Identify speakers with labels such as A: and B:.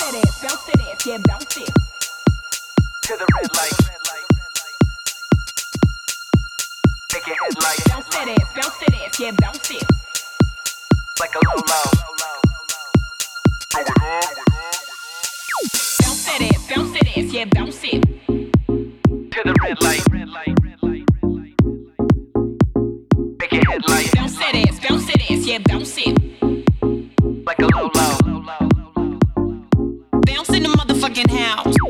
A: Yeah, bounce it. To the red light. Make your head light. Bounce that ass, yeah, bounce it. Like a low low. Bounce that ass, yeah, bounce it. To the red light. Make your head light. Bounce that ass, yeah, bounce it. Like a low low. Bounce in the motherfucking house.